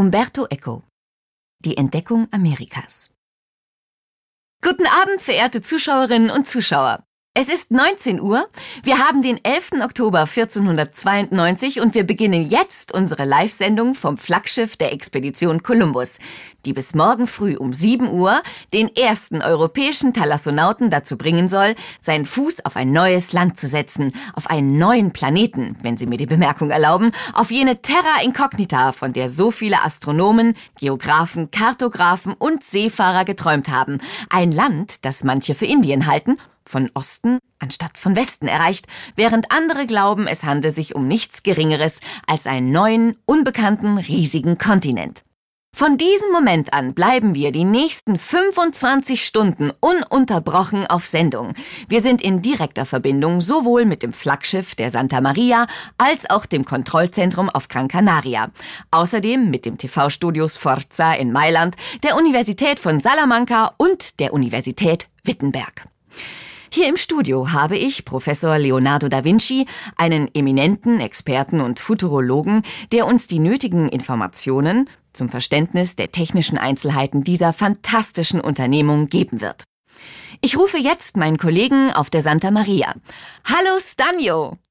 Umberto Eco. Die Entdeckung Amerikas. Guten Abend, verehrte Zuschauerinnen und Zuschauer. Es ist 19 Uhr, wir haben den 11. Oktober 1492 und wir beginnen jetzt unsere Live-Sendung vom Flaggschiff der Expedition Kolumbus, die bis morgen früh um 7 Uhr den ersten europäischen Thalassonauten dazu bringen soll, seinen Fuß auf ein neues Land zu setzen, auf einen neuen Planeten, wenn Sie mir die Bemerkung erlauben, auf jene Terra Incognita, von der so viele Astronomen, Geographen, Kartografen und Seefahrer geträumt haben. Ein Land, das manche für Indien halten, von Osten anstatt von Westen erreicht, während andere glauben, es handle sich um nichts Geringeres als einen neuen, unbekannten, riesigen Kontinent. Von diesem Moment an bleiben wir die nächsten 25 Stunden ununterbrochen auf Sendung. Wir sind in direkter Verbindung sowohl mit dem Flaggschiff der Santa Maria als auch dem Kontrollzentrum auf Gran Canaria. Außerdem mit dem TV-Studio Sforza in Mailand, der Universität von Salamanca und der Universität Wittenberg. Hier im Studio habe ich Professor Leonardo da Vinci, einen eminenten Experten und Futurologen, der uns die nötigen Informationen zum Verständnis der technischen Einzelheiten dieser fantastischen Unternehmung geben wird. Ich rufe jetzt meinen Kollegen auf der Santa Maria. Hallo Stanio!